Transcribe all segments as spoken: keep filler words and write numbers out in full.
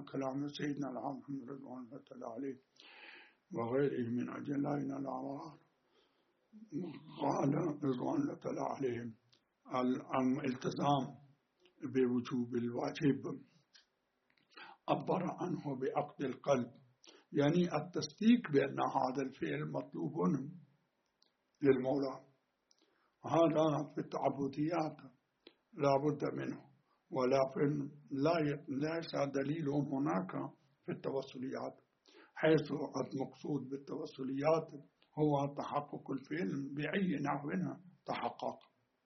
كلام سيدنا العظيم رضوان الله تعالى عليه وغيره من أجلائنا الأعرار. قال رضوان الله تعالى عليهم الالتزام بوجوب الواجب عبر عنه بعقد القلب، يعني التصديق بأن هذا الفعل مطلوب للمولى. هذا في التعبديات لا بد منه، ولكن لا ليس دليل هناك في التوسليات، حيث المقصود بالتوسليات هو تحقق الفعل بأي نحو تحقق.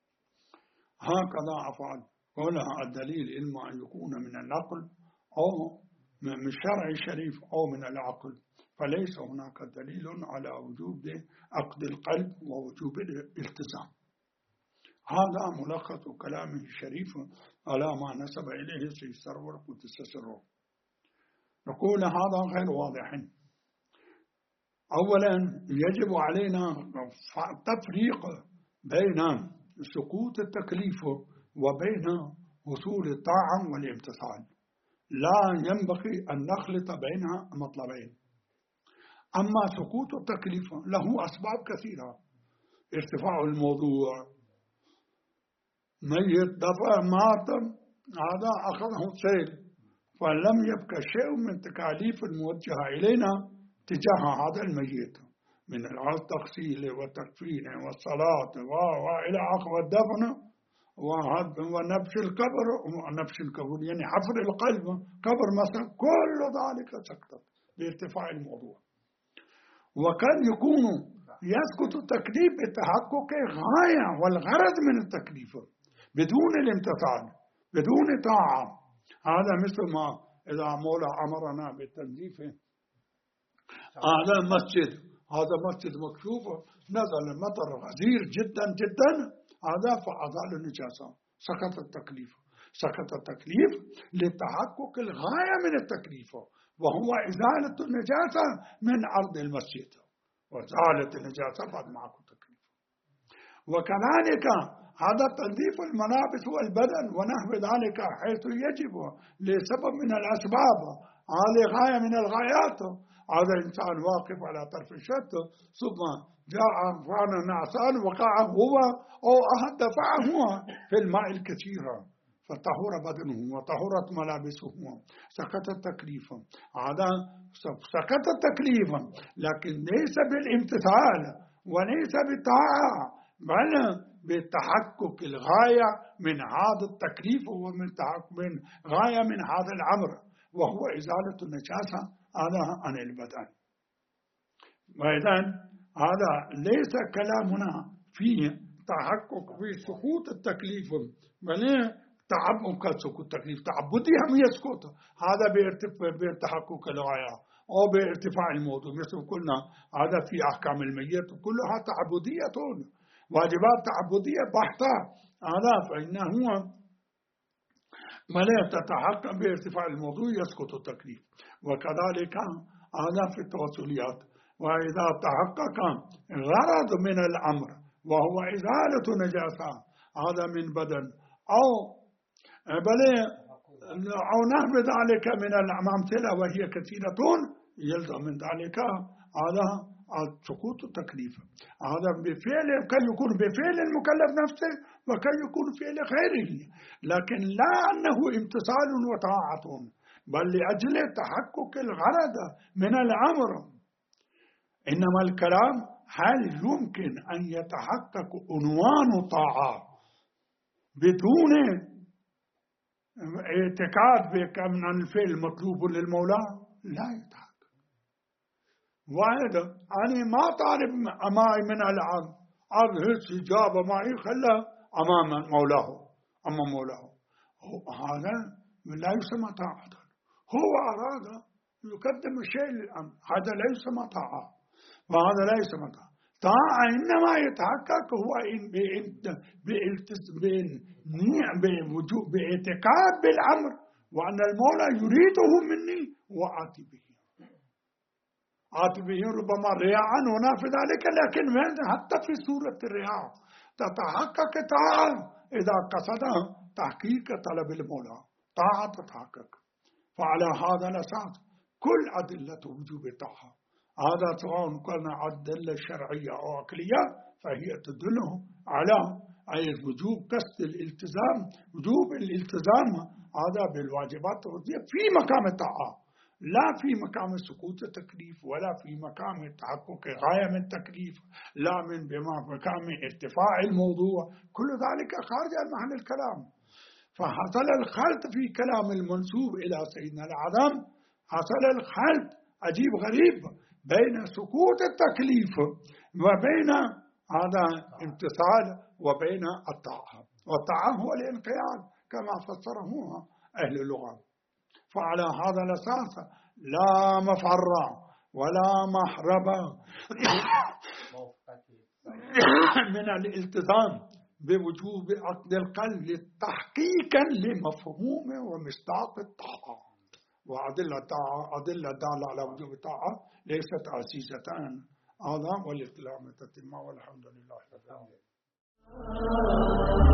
هكذا أفعل ولها الدليل إما أن يكون من النقل أو من الشرع الشريف أو من العقل، فليس هناك دليل على وجوب عقد القلب ووجوب الالتزام. هذا ملخص كلامه الشريف على ما نسب إليه سيد سرور قدس سره. نقول هذا غير واضح. أولا يجب علينا تفريق بين سقوط التكليف وبين وصول الطاعة والامتثال، لا ينبغي أن نخلط بين مطلبين. أما سقوط التكليف له أسباب كثيرة: ارتفاع الموضوع، ميت دفع مات، هذا أخذه سيل، فلم يبقى شيء من تكاليف الموجهة إلينا تجاه هذا الميت من التغسيل والتكفين والصلاة وإلى آخره والدفن ونبش القبر ونبش القبر يعني حفر القلب قبر مثلا، كل ذلك سقط بارتفاع الموضوع. وكان يكون يسقط التكليف بتحقق غاية والغرض من التكليف بدون الامتثال بدون طاعة. هذا مثل ما إذا مولى أمرنا بالتنظيف هذا مسجد، هذا مسجد مكشوف، نزل المطر غزير جدا جدا، هذا فأزال النجاسة، سقط التكليف. سقط التكليف لتحقق الغاية من التكليف وهو إزالة النجاسة من أرض المسجد، وإزالة النجاسة بعد معك التكليف. وكذلك هذا تنظيف الملابس والبدن ونحو ذلك حيث يجب لسبب من الأسباب، هذه غاية من الغايات. هذا إنسان واقف على طرف الشط ثم جاء فانا نعسان وقع هو أو أحد دفعه في الماء الكثير فطهر بدنه وطهرت ملابسه، سقط التكليف. هذا سقط التكليف لكن ليس بالامتثال وليس بالطاعة، بل بتحقق الغاية من هذا التكليف ومن تحقق من غاية من هذا الأمر وهو إزالة النجاسة هذا عن البدن. وإذا هذا ليس كلامنا فيه تحقق في سقوط التكليف، بل تعبق سقوط التكليف تعبدي هم يسقط، هذا بتحقق الغاية أو بارتفاع الموضوع. مثل قلنا هذا في أحكام الميت كلها تعبدية، واجبات تعبدية بحتة، هذا فإنه ولا تتحقق بارتفاع الموضوع يسقط التكليف. وكذلك هذا في التوسليات، وإذا تحقق غرض من الأمر وهو إزالة نجاسة هذا من بدن أو بل أو نحو ذلك من الأمثلة وهي كثيرة، يلزم من ذلك هذا سقوط التكليف. هذا بفعل كان يكون بفعل المكلف نفسه وكان يكون فعل غيره، لكن لا أنه امتثال وطاعة، بل لأجل تحقق الغرض من الأمر. إنما الكلام هل يمكن أن يتحقق عنوان طاعة بدون اعتقاد بأن الفعل مطلوب للمولى؟ لا يتحقق. وهذا أنا ما طالب أمامي من العبد أظهر إجابة معي خلى أمام مولاه أمام مولاه، هذا لا يسمى طاعة. هو أراد يقدم الشيء للأمر، هذا لا يسمى طاعة، وهذا لا يسمى طاعة. طاعة إنما يتحقق هو باعتقاد بالأمر وأن المولى يريده مني وآتي به آتي به ربما رياء ونحو ذلك، لكن حتى في سورة الرياء تتحقق طاعة إذا قصد تحقيق طلب المولى، طاعة تتحقق. فعلى هذا الأساس كل أدلة وجوب الطاعة، هذا سواء كان أدلة شرعية أو عقلية، فهي تدله على أي وجوب قصد الالتزام، وجوب الالتزام هذا بالواجبات في مقام الطاعة، لا في مقام سقوط التكليف، ولا في مقام تحقق غاية من التكليف، لا من بمقام ارتفاع الموضوع، كل ذلك خارج عن محل الكلام. فحصل الخلط في كلام المنسوب إلى سيدنا الأعظم، حصل الخلط عجيب غريب بين سقوط التكليف وبين هذا امتثال وبين الطاعة، والطاعة هو الانقياد كما فسره أهل اللغة. فعلى هذا الأساس لا مفر ولا محرب من الالتزام بوجوب عقد القلب تحقيقا لمفهوم ومصداق الطاعة. وأدلة الطاعة أدلة دالة على وجوب الطاعة ليست عزيزة. هذا والاستلامة تتم، والحمد لله رب العالمين.